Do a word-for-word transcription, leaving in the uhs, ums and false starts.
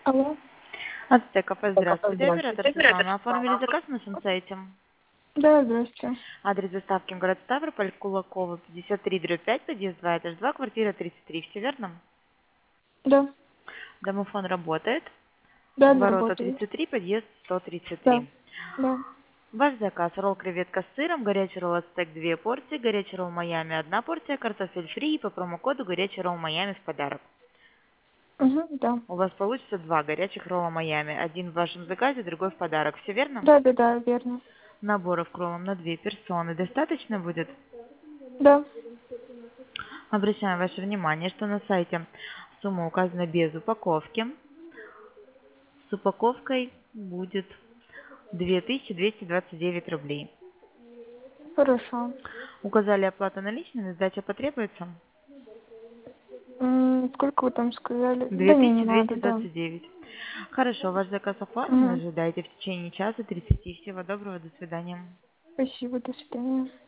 Алло. Ацтекафе, Так, здравствуйте. Оператор здравствуйте. Светлана. Оформили заказ на нашем сайте. Да, здравствуйте. Адрес доставки город Ставрополь, Кулакова, пятьдесят три дробь пять, подъезд два, этаж два, квартира тридцать три. Все верно? Да, Домофон работает. да, да, Ворота работает. тридцать три, подъезд сто тридцать Да, три. да. Ваш заказ: ролл креветка с сыром, горячий ролл ацтек две порции, горячий ролл Майами одна порция, картофель фри и по промокоду горячий ролл Майами в подарок. Угу, да. У вас получится два горячих ролла Майами. Один в вашем заказе, другой в подарок. Все верно? Да, да, да, верно. Наборов к роллам на две персоны достаточно будет? Да. Обращаем ваше внимание, что на сайте сумма указана без упаковки. С упаковкой будет две тысячи двести двадцать девять рублей. Хорошо. Указали оплату наличными, сдача потребуется? М, сколько вы там сказали? Да две не, тысячи не двести надо, да. двадцать девять. Хорошо, ваш заказ оформлен, Угу. ожидайте в течение часа тридцати. Всего доброго, до свидания. Спасибо, до свидания.